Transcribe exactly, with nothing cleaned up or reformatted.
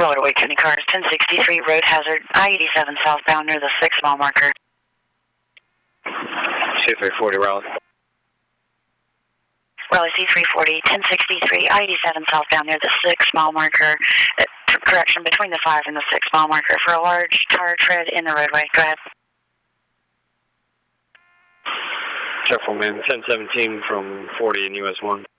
Roadway twenty cars, ten sixty-three, road hazard, I eighty-seven southbound near the six mile marker. C three forty, Raleigh. Raleigh C three forty, ten sixty-three, I eighty-seven southbound near the six mile marker. Uh, correction, between the five and the six mile marker for a large tire tread in the roadway. Go ahead. Careful, man. ten seventeen from forty in U S one.